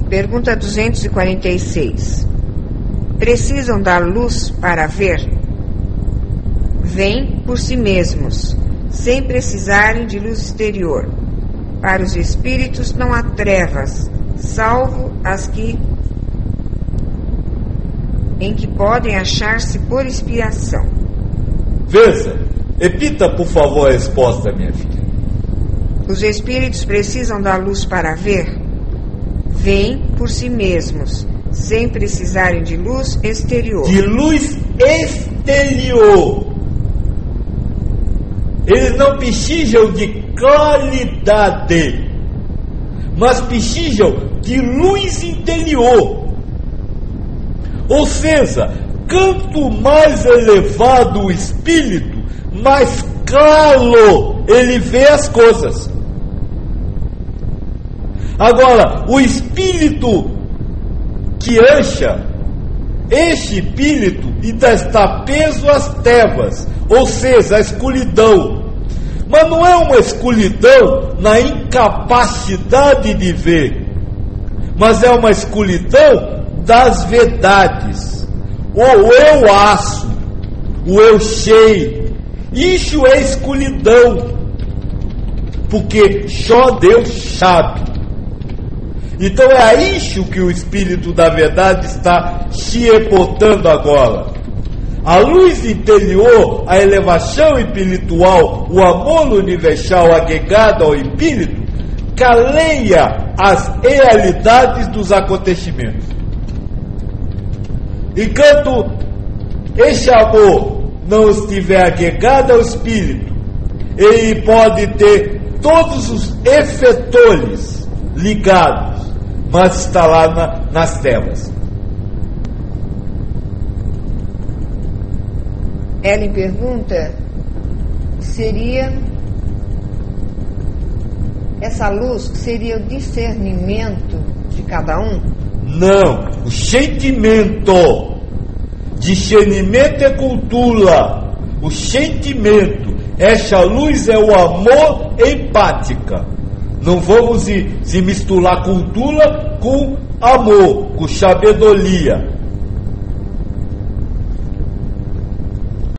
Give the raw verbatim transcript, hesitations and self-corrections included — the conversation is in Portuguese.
Pergunta duzentos e quarenta e seis. Precisam da luz para ver? Vêm por si mesmos, sem precisarem de luz exterior. Para os espíritos não há trevas, salvo as que em que podem achar-se por expiação. Veja, repita por favor a resposta, minha filha. Os espíritos precisam da luz para ver? Vêm por si mesmos, sem precisarem de luz exterior. De luz exterior. Eles não precisam de claridade, mas precisam de luz interior. Ou seja, quanto mais elevado o espírito, mais claro ele vê as coisas. Agora, o espírito que acha, este espírito ainda está preso às trevas, ou seja, a escuridão. Mas não é uma escuridão na incapacidade de ver, mas é uma escuridão das verdades. O eu acho, o eu sei, isso é escuridão, porque só Deus sabe. Então é a isso que o Espírito da Verdade está se reportando agora. A luz interior, a elevação espiritual, o amor universal agregado ao Espírito, clareia as realidades dos acontecimentos. Enquanto esse amor não estiver agregado ao Espírito, ele pode ter todos os efetores ligados, mas está lá na, nas trevas. Ellen pergunta: seria essa luz seria o discernimento de cada um? Não, o sentimento. Discernimento é cultura. O sentimento, essa luz é o amor empática. Não vamos se, se misturar cultura com amor, com sabedoria.